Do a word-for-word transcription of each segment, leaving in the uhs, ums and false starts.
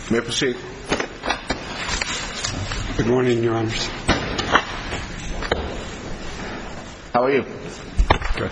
May I proceed? Good morning, Your Honors. How are you? Good.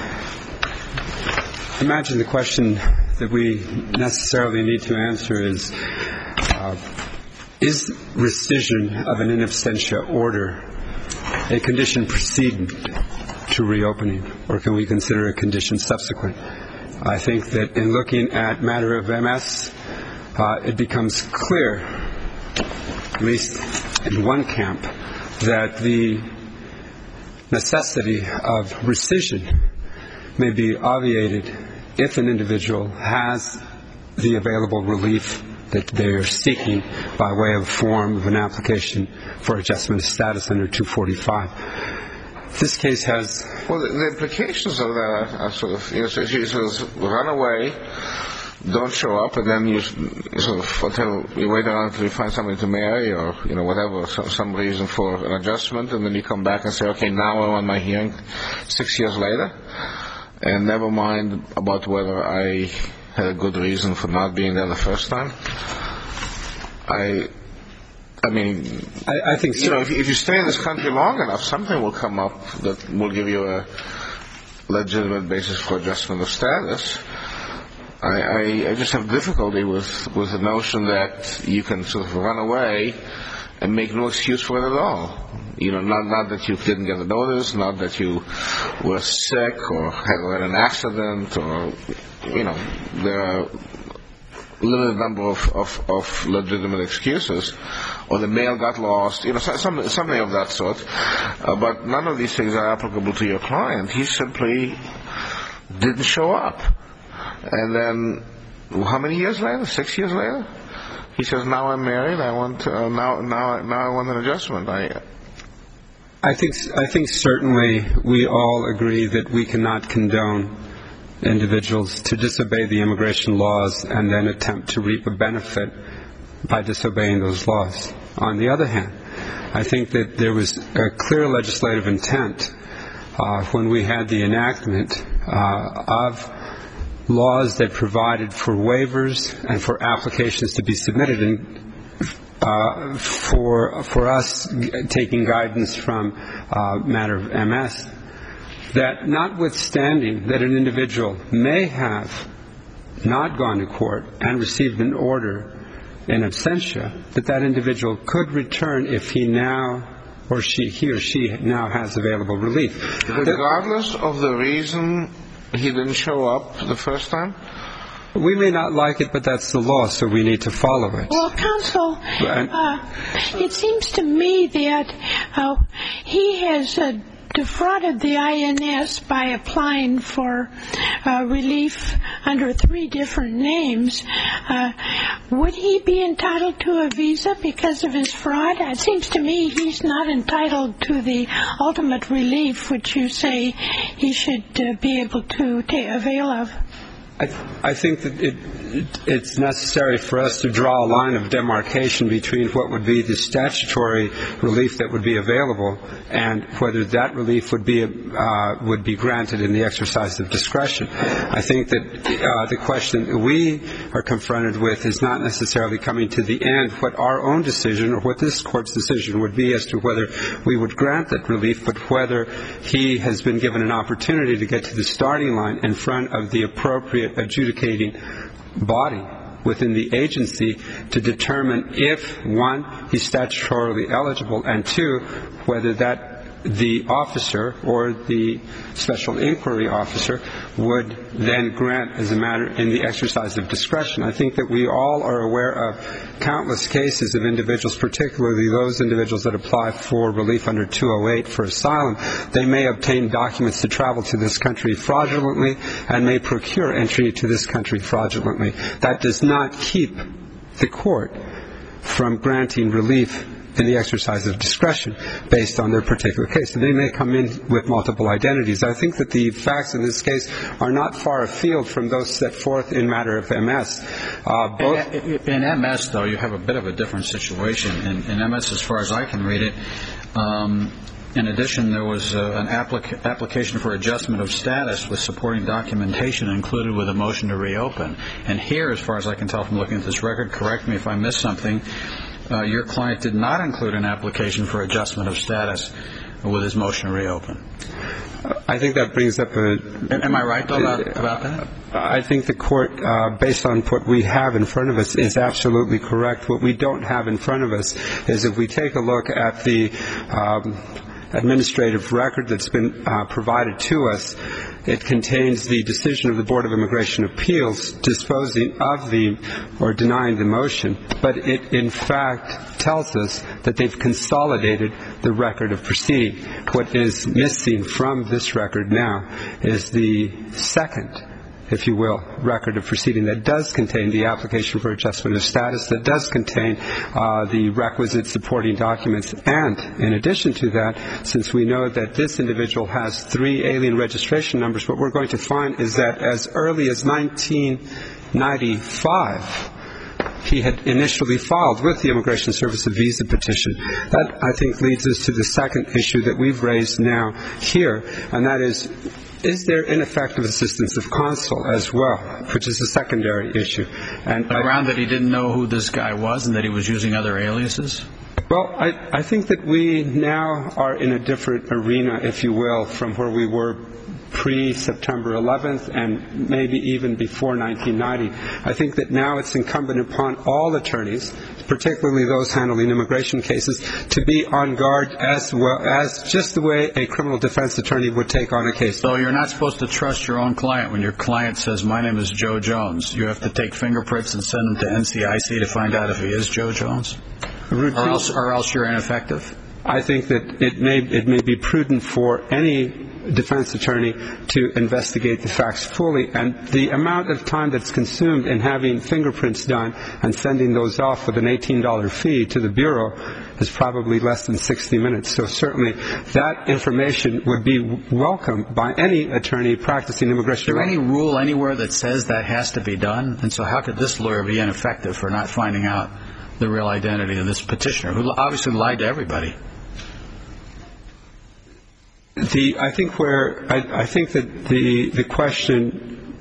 I imagine the question that we necessarily need to answer is, uh, is rescission of an in absentia order a condition precedent to reopening, or can we consider a condition subsequent? I think that in looking at matter of M S, uh, it becomes clear, at least in one camp, that the necessity of rescission may be obviated if an individual has the available relief that they are seeking by way of form of an application for adjustment of status under two forty-five. This case has... Well, the, the implications of that are sort of, you know, so if you sort of run away, don't show up, and then you, you sort of until you wait around until you find somebody to marry, or you know whatever, some, some reason for an adjustment, and then you come back and say, okay, now I want my hearing six years later, and never mind about whether I had a good reason for not being there the first time. I, I mean, I, I think so. You know, if, if you stay in this country long enough, something will come up that will give you a legitimate basis for adjustment of status. I, I, I just have difficulty with, with the notion that you can sort of run away and make no excuse for it at all. You know, not not that you didn't get a notice, not that you were sick or had an accident, or, you know, there are a limited number of, of, of legitimate excuses, or the mail got lost, you know, some, something of that sort. Uh, but none of these things are applicable to your client. He simply didn't show up. And then, how many years later? Six years later? He says, now I'm married, I want, uh, now, now, now I want an adjustment. I, I think, I think certainly we all agree that we cannot condone individuals to disobey the immigration laws and then attempt to reap a benefit by disobeying those laws. On the other hand, I think that there was a clear legislative intent uh, when we had the enactment uh, of laws that provided for waivers and for applications to be submitted, and uh, for for us taking guidance from uh, matter of M S, that notwithstanding that an individual may have not gone to court and received an order in absentia, that that individual could return if he now or she he or she now has available relief. Regardless of the reason he didn't show up the first time? We may not like it, but that's the law, so we need to follow it. Well, counsel, uh, it seems to me that uh, he has uh, defrauded the I N S by applying for uh, relief under three different names. Uh, would he be entitled to a visa because of his fraud? It seems to me he's not entitled to the ultimate relief, which you say he should uh, be able to ta- avail of. I, th- I think that it, it, it's necessary for us to draw a line of demarcation between what would be the statutory relief that would be available and whether that relief would be uh, would be granted in the exercise of discretion. I think that uh, the question that we are confronted with is not necessarily coming to the end what our own decision or what this court's decision would be as to whether we would grant that relief, but whether he has been given an opportunity to get to the starting line in front of the appropriate adjudicating body within the agency to determine if, one, he's statutorily eligible, and two, whether that the officer or the special inquiry officer would then grant as a matter in the exercise of discretion. I think that we all are aware of countless cases of individuals, particularly those individuals that apply for relief under two oh eight for asylum. They may obtain documents to travel to this country fraudulently and may procure entry to this country fraudulently. That does not keep the court from granting relief in the exercise of discretion based on their particular case. And they may come in with multiple identities. I think that the facts in this case are not far afield from those set forth in matter of M S. Uh, both in, in M S, though, you have a bit of a different situation. In, in M S, as far as I can read it, um, In addition, there was uh, an applic- application for adjustment of status with supporting documentation included with a motion to reopen. And here, as far as I can tell from looking at this record, correct me if I missed something, uh, your client did not include an application for adjustment of status with his motion to reopen. I think that brings up a... Am I right, though, about, about that? I think the court, uh, based on what we have in front of us, is absolutely correct. What we don't have in front of us is if we take a look at the um, administrative record that's been uh, provided to us, it contains the decision of the Board of Immigration Appeals disposing of the or denying the motion, but it in fact tells us that they've consolidated the record of proceeding. What is missing from this record now is the second, if you will, record of proceeding that does contain the application for adjustment of status, that does contain uh, the requisite supporting documents. And in addition to that, since we know that this individual has three alien registration numbers, what we're going to find is that as early as nineteen ninety-five, he had initially filed with the Immigration Service a visa petition. That, I think, leads us to the second issue that we've raised now here, and that is, is there ineffective assistance of counsel as well, which is a secondary issue. And around that he didn't know who this guy was and that he was using other aliases? Well, I, I think that we now are in a different arena, if you will, from where we were pre-September eleventh and maybe even before nineteen ninety. I think that now it's incumbent upon all attorneys, particularly those handling immigration cases, to be on guard as well as just the way a criminal defense attorney would take on a case. So you're not supposed to trust your own client when your client says, my name is Joe Jones. You have to take fingerprints and send them to N C I C to find out if he is Joe Jones? Or else, or else you're ineffective? I think that it may it may be prudent for any defense attorney to investigate the facts fully, and the amount of time that's consumed in having fingerprints done and sending those off with an eighteen dollars fee to the Bureau is probably less than sixty minutes. So certainly that information would be welcome by any attorney practicing immigration law. Is there any rule anywhere that says that has to be done? And so how could this lawyer be ineffective for not finding out the real identity of this petitioner, who obviously lied to everybody? The, I think where I, I think that the the question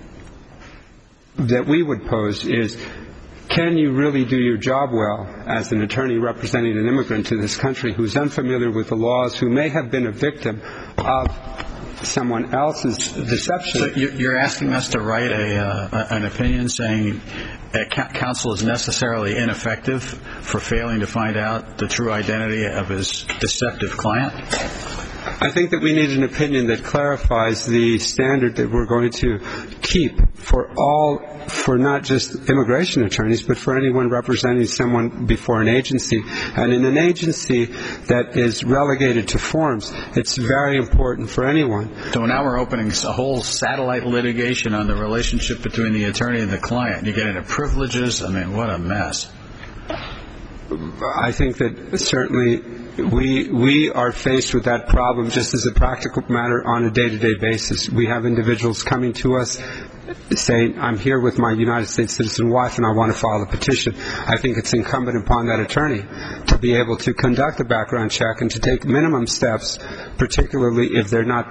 that we would pose is, can you really do your job well as an attorney representing an immigrant to this country who's unfamiliar with the laws, who may have been a victim of someone else's deception? So you're asking us to write a uh, an opinion saying that counsel is necessarily ineffective for failing to find out the true identity of his deceptive client? I think that we need an opinion that clarifies the standard that we're going to keep for all, for not just immigration attorneys, but for anyone representing someone before an agency. And in an agency that is relegated to forms, it's very important for anyone. So now we're opening a whole satellite litigation on the relationship between the attorney and the client. You get into privileges. I mean, what a mess. I think that certainly we we are faced with that problem just as a practical matter on a day-to-day basis. We have individuals coming to us saying, I'm here with my United States citizen wife and I want to file a petition. I think it's incumbent upon that attorney to be able to conduct a background check and to take minimum steps, particularly if they're not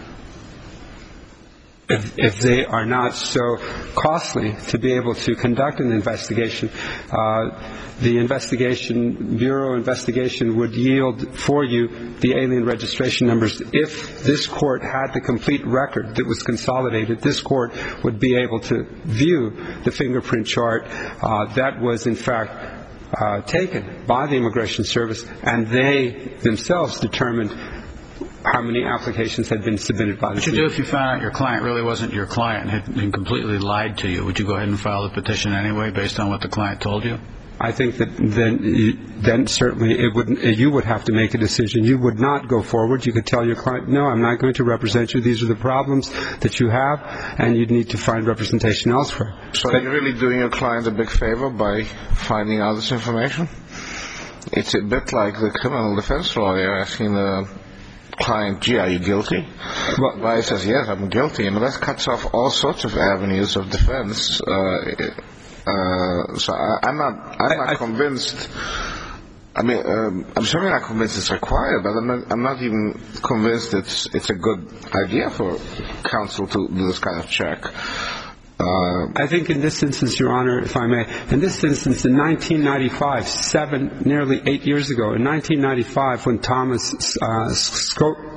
If, if they are not so costly, to be able to conduct an investigation. Uh, the investigation, Bureau investigation would yield for you the alien registration numbers. If this court had the complete record that was consolidated, this court would be able to view the fingerprint chart uh, that was in fact uh, taken by the Immigration Service, and they themselves determined how many applications had been submitted by the What would you do if you found out your client really wasn't your client and had been completely lied to you? Would you go ahead and file the petition anyway based on what the client told you? I think that then, then certainly it would, you would have to make a decision. You would not go forward. You could tell your client, no, I'm not going to represent you. These are the problems that you have, and you'd need to find representation elsewhere. So are you really doing your client a big favor by finding out this information? It's a bit like the criminal defense lawyer asking the client, gee, are you guilty? Well, the lawyer says, yes, I'm guilty. And that cuts off all sorts of avenues of defense. Uh, uh, so I, I'm not, I'm not I, convinced I mean, um, I'm certainly not convinced it's required, but I'm not, I'm not even convinced it's it's a good idea for counsel to do this kind of check. Uh, I think in this instance, Your Honor, if I may, in this instance, in nineteen ninety-five, seven, nearly eight years ago, in nineteen ninety-five, when Thomas uh, Scholcombe,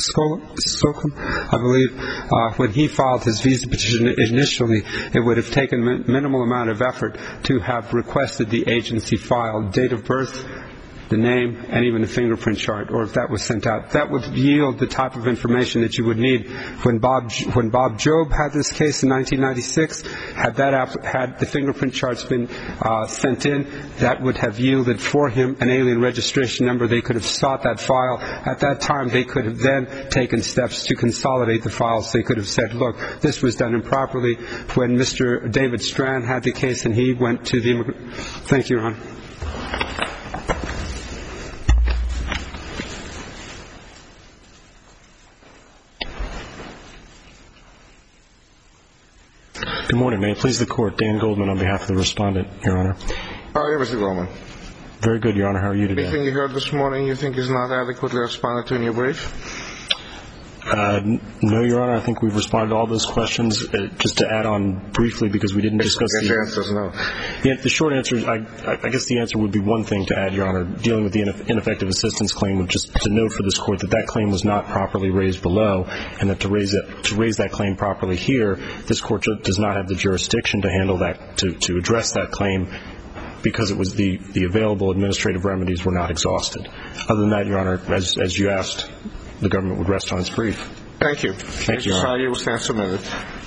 I believe, uh, when he filed his visa petition initially, it would have taken a minimal amount of effort to have requested the agency file date of birth, the name, and even the fingerprint chart, or if that was sent out. That would yield the type of information that you would need. When Bob when Bob Jobe had this case in nineteen ninety-six, had that app, had the fingerprint charts been uh, sent in, that would have yielded for him an alien registration number. They could have sought that file. At that time, they could have then taken steps to consolidate the files. They could have said, look, this was done improperly. When Mister David Strand had the case and he went to the immigrant... Thank you, Your Honor. Good morning. May it please the Court. Dan Goldman on behalf of the respondent, Your Honor. How are you, Mister Goldman? Very good, Your Honor. How are you today? Anything you heard this morning you think is not adequately responded to in your brief? Uh, no, Your Honor. I think we've responded to all those questions. Uh, just to add on briefly, because we didn't discuss the... the answer is no. Yeah, the short answer, I, I guess the answer would be one thing to add, Your Honor. Dealing with the ineffective assistance claim, would just to note for this Court that that claim was not properly raised below, and that to raise it, to raise that claim properly here, this Court does not have the jurisdiction to handle that, to, to address that claim, because it was the, the available administrative remedies were not exhausted. Other than that, Your Honor, as, as you asked, the government would rest on its brief. Thank you. Thank you, Your Honor. You will stand submitted.